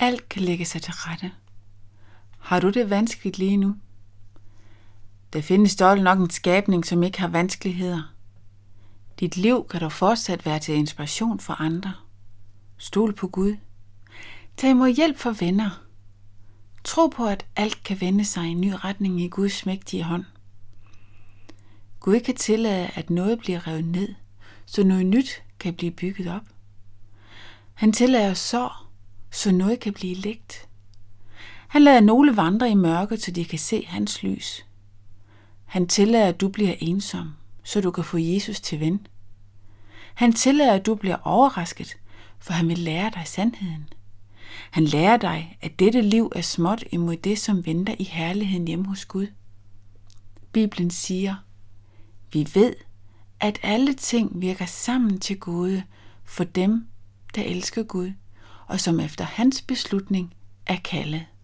Alt kan lægge sig til rette. Har du det vanskeligt lige nu? Der findes dog nok en skabning, som ikke har vanskeligheder. Dit liv kan dog fortsat være til inspiration for andre. Stol på Gud. Tag imod hjælp fra venner. Tro på, at alt kan vende sig i en ny retning i Guds mægtige hånd. Gud kan tillade, at noget bliver revet ned, så noget nyt kan blive bygget op. Han tillader sår, så noget kan blive lægt. Han lader nogle vandre i mørket, så de kan se hans lys. Han tillader, at du bliver ensom, så du kan få Jesus til ven. Han tillader, at du bliver overrasket, for han vil lære dig sandheden. Han lærer dig, at dette liv er småt imod det, som venter i herligheden hjemme hos Gud. Bibelen siger, vi ved, at alle ting virker sammen til gode for dem, der elsker Gud, og som efter hans beslutning er kaldet.